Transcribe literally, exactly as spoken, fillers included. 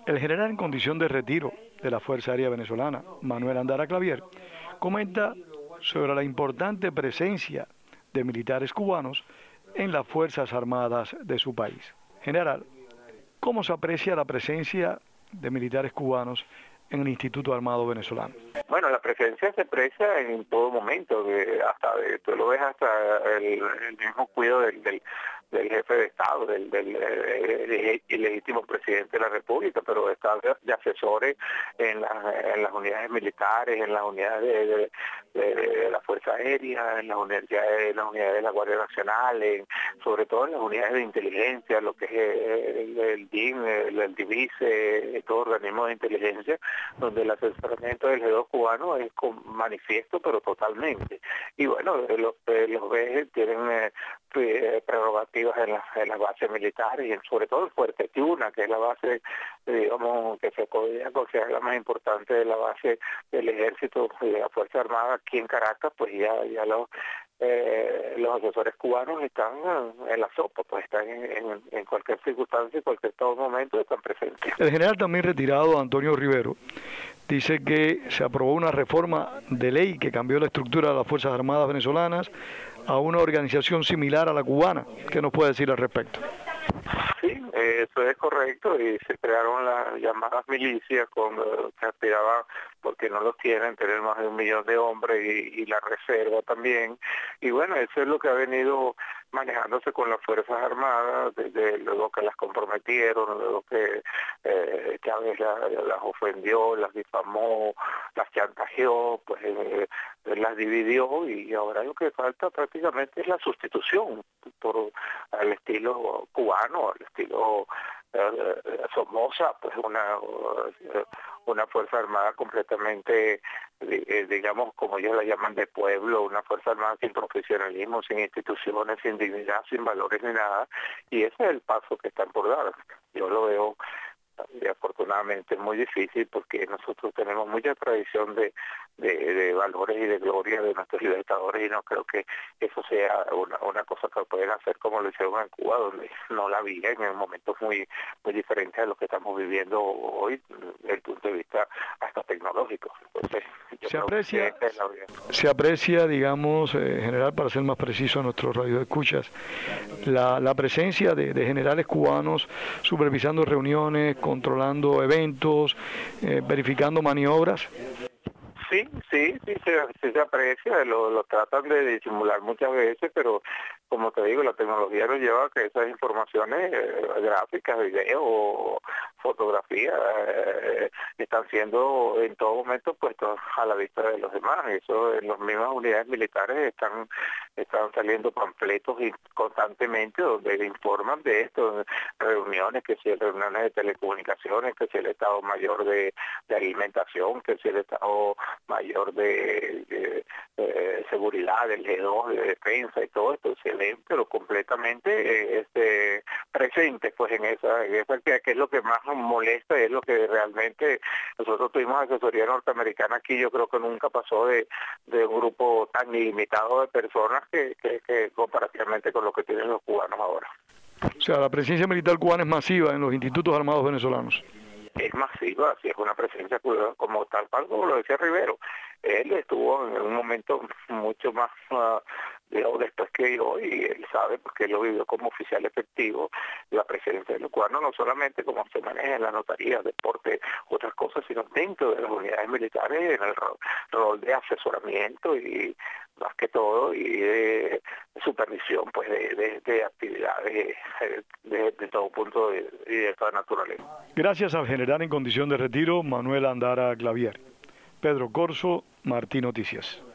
El general en condición de retiro de la Fuerza Aérea Venezolana, Manuel Andara Clavier, comenta sobre la importante presencia de militares cubanos en las Fuerzas Armadas de su país. General, ¿cómo se aprecia la presencia de militares cubanos en el Instituto Armado Venezolano? Bueno, la presencia se aprecia en todo momento, de, hasta de, tú lo ves hasta el, el mismo cuidado del, del, del jefe de Estado, del, del, del ilegítimo presidente de la República, pero está de asesores en, la, en las unidades militares, en las unidades de, de, de, de la Fuerza Aérea, en las unidades, en las unidades de la Guardia Nacional, en, sobre todo en las unidades de inteligencia, lo que es el, el D I M, el, el DIVISE, todo organismo de inteligencia, donde el asesoramiento del G dos cubano es con manifiesto, pero totalmente. Y bueno, los, los B E tienen eh, prerrogativas en, la, en las bases militares, y sobre todo el Fuerte Tiuna, que es la base, digamos, que se podría considerar la más importante de la base del Ejército y de la Fuerza Armada aquí en Caracas. Pues ya, ya los, eh, los asesores cubanos están en la sopa, pues están en, en, en cualquier circunstancia, en cualquier todo momento están presentes. El general también retirado, Antonio Rivero, dice que se aprobó una reforma de ley que cambió la estructura de las Fuerzas Armadas venezolanas a una organización similar a la cubana. ¿Qué nos puede decir al respecto? Sí, eso es correcto, y se crearon las llamadas milicias con, que aspiraban, porque no los tienen, tener más de un millón de hombres, y, y la reserva también. Y bueno, eso es lo que ha venido manejándose con las Fuerzas Armadas, desde luego que las comprometieron, luego que eh, Chávez la, las ofendió, las difamó, las chantajeó, pues eh, las dividió, y ahora lo que falta prácticamente es la sustitución por al estilo cubano, al estilo eh, Somoza, pues una una Fuerza Armada completamente, eh, digamos, como ellos la llaman, de pueblo, una Fuerza Armada sin profesionalismo, sin instituciones, sin dignidad, sin valores ni nada, y ese es el paso que están por dar. Yo lo veo, y afortunadamente, muy difícil, porque nosotros tenemos mucha tradición de, de, de valores y de gloria de nuestros libertadores, y no creo que eso sea una, una cosa que pueden hacer como lo hicieron en Cuba, donde no la había, en momentos muy muy diferentes a los que estamos viviendo hoy, desde el punto de vista hasta tecnológico. Entonces, yo se creo aprecia, que es la se aprecia, digamos, eh, general, para ser más preciso a nuestros radioescuchas, la, la presencia de, de generales cubanos supervisando reuniones, controlando eventos, eh, verificando maniobras. Sí, sí, sí se, sí se aprecia, lo, lo tratan de disimular muchas veces, pero como te digo, la tecnología nos lleva a que esas informaciones eh, gráficas, videos, fotografías, eh, están siendo en todo momento puestos a la vista de los demás. Eso en las mismas unidades militares están están saliendo panfletos y constantemente donde informan de esto, reuniones, que si reuniones de telecomunicaciones, que si el Estado Mayor de, de Alimentación, que si el Estado Mayor de, de, de Seguridad, del G dos, de Defensa, y todo esto se ven, pero completamente eh, este, presentes pues en esa, en esa que, que es lo que más nos molesta, es lo que realmente nosotros tuvimos asesoría norteamericana aquí. Yo creo que nunca pasó de, de un grupo tan limitado de personas que, que, que comparativamente con lo que tienen los cubanos ahora. O sea, la presencia militar cubana es masiva en los institutos armados venezolanos. Es masiva, sí, es una presencia como tal, como lo decía Rivero. Él estuvo en un momento mucho más, uh, digamos, después que yo, y él sabe, porque él lo vivió como oficial efectivo, la presencia del cubano, no solamente como se maneja en la notaría, deporte, otras cosas, sino dentro de las unidades militares, en el rol, rol de asesoramiento y más que todo, y de supervisión, pues, de, de, de actividades de, de todo punto de, y de toda naturaleza. Gracias al general en condición de retiro, Manuel Andara Clavier. Pedro Corso, Martín Noticias.